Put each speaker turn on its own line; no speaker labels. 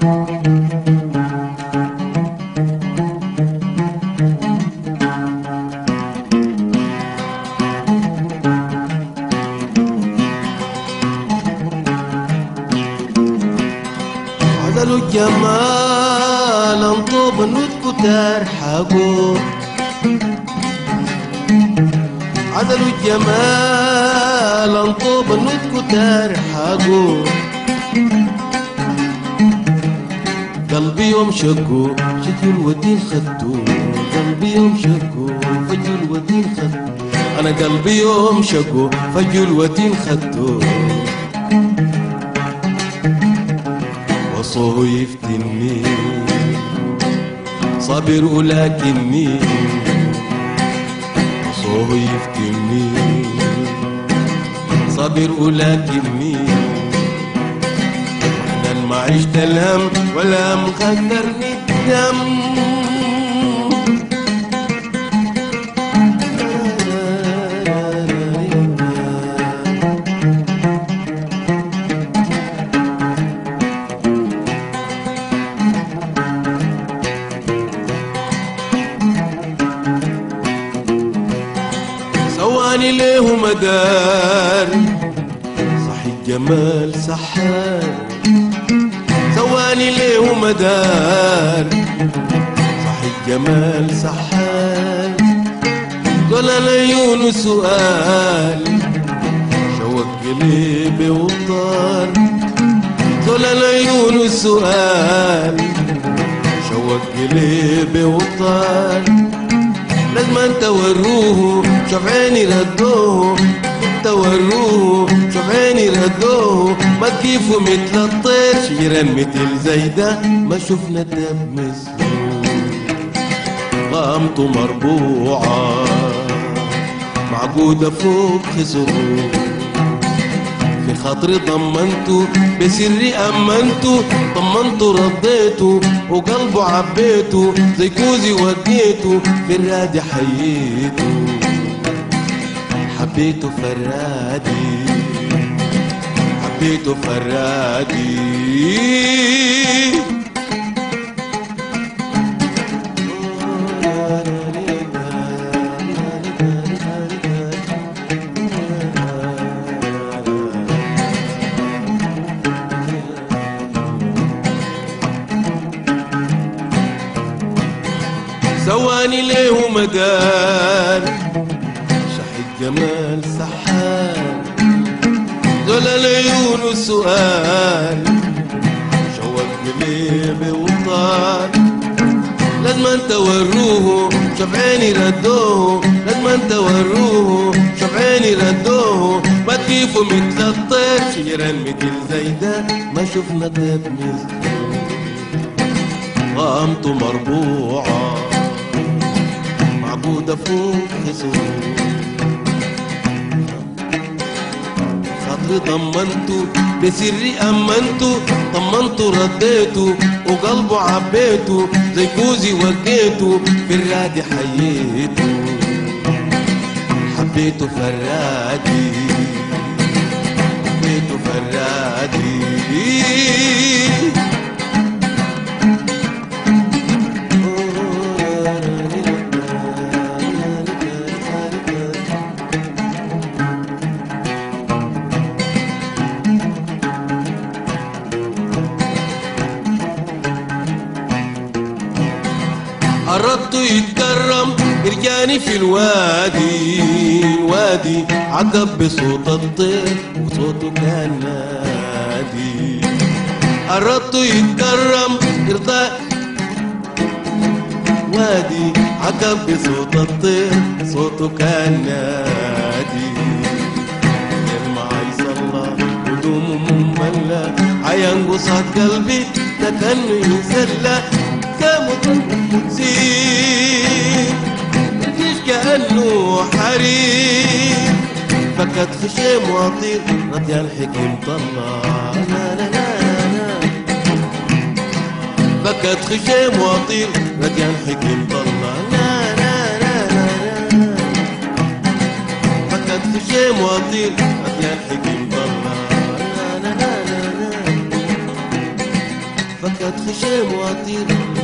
عدلوا الجمال انطوب النطق ترحقوا عدلوا الجمال انطوب النطق ترحقوا قلبي يوم شقوا شجوا الودين خدوا قلبي يوم شقوا فجوا الودين خدوا انا قلبي يوم شقوا فجوا الودين خدوا وصوه يفتني صابر ولكني وصوه يفتني صابر ولكني واحنا ما عشت الهم ولا مخدرني الدم سواني ليه مدار صحي الجمال سحار سواني ليه مدار صحي الجمال سحار قال العيون سؤال شوق قلبي وطار قال العيون سؤال شوق قلبي وطار لازم انت وروه شوف عيني ردوه توروه شوف عيني ردوه ما كيفه مثل الطير شجرا مثل زي ده ما شفنا دب مثله قامته مربوعة معقودة فوق خصره في خاطري ضمنته بسري أمنته طمنته رديته وقلبه عبيته زي كوزي وقيته في الرادي حييته حبيته فرادي حبيته فرادي سواني ليه مدار شحي الجمال سحار دول العيون سؤال شوق قلبي وطار لازم انت وروه شوف عيني ردوه لازم انت وروه شوف عيني ردوه ما كيفه مثل الطير شجرا مثل زي ده ما شفنا طيب مثله قامته مربوعة معبودة فوق خصوصه خاطري ضمنته بسري أمنته طمنته رديته وقلبه عبيته زي كوزي وقيته في الرادي حييته حبيته فرادي حبيته فرادي قربته يتكرم يرجاني في الوادي عقب بصوت الطير وصوته كان نادي قربته يتكرم يرضى وادي عقب بصوت الطير صوته كان نادي ما يصلى قدومه مملة عينقص قلبي ده كانه يسلى زين الجيش كأنه حريم فكت خشيم وطير رضي الحكيم طلع لا لا لا لا فكت خشيم وطير رضي الحكيم طلع لا لا لا لا فكت خشيم وطير رضي الحكيم طلع لا لا لا لا فكت خشيم واطير